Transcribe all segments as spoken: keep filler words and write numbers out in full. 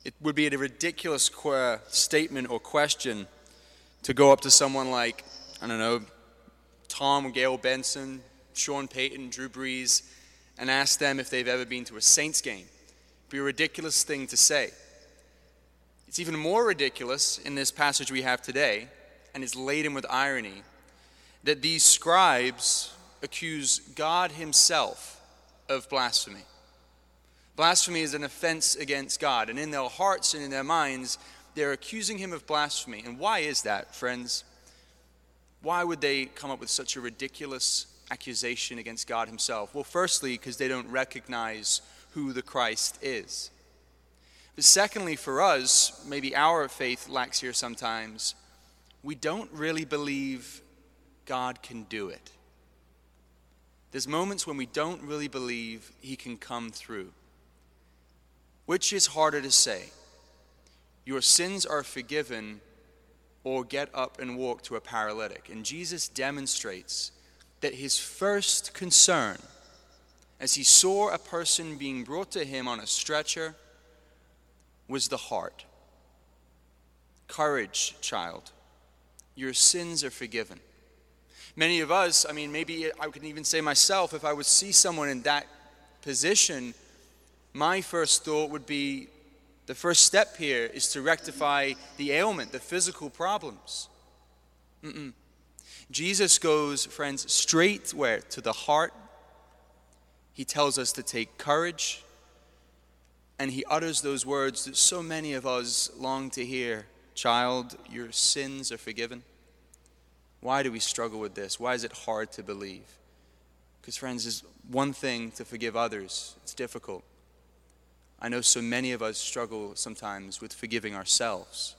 It would be a ridiculous qu- statement or question to go up to someone like, I don't know, Tom or Gail Benson, Sean Payton, Drew Brees, and ask them if they've ever been to a Saints game. It'd be a ridiculous thing to say. It's even more ridiculous in this passage we have today, and it's laden with irony, that these scribes accuse God himself of blasphemy. Blasphemy is an offense against God, and in their hearts and in their minds, they're accusing him of blasphemy. And why is that, friends? Why would they come up with such a ridiculous accusation against God himself? Well, firstly, because they don't recognize who the Christ is. But secondly, for us, maybe our faith lacks here sometimes, we don't really believe God can do it. There's moments when we don't really believe he can come through. Which is harder to say? Your sins are forgiven, or get up and walk to a paralytic. And Jesus demonstrates that his first concern, as he saw a person being brought to him on a stretcher, was the heart. Courage, child. Your sins are forgiven. Many of us, I mean, maybe I can even say myself, if I would see someone in that position, my first thought would be, the first step here is to rectify the ailment, the physical problems. Mm-mm. Jesus goes, friends, straight where? To the heart. He tells us to take courage. And he utters those words that so many of us long to hear. Child, your sins are forgiven. Why do we struggle with this? Why is it hard to believe? Because, friends, it's one thing to forgive others. It's difficult. I know so many of us struggle sometimes with forgiving ourselves.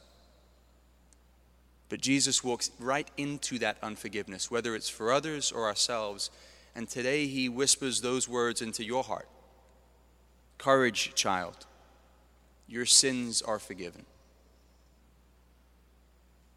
But Jesus walks right into that unforgiveness, whether it's for others or ourselves. And today he whispers those words into your heart. Courage, child. Your sins are forgiven.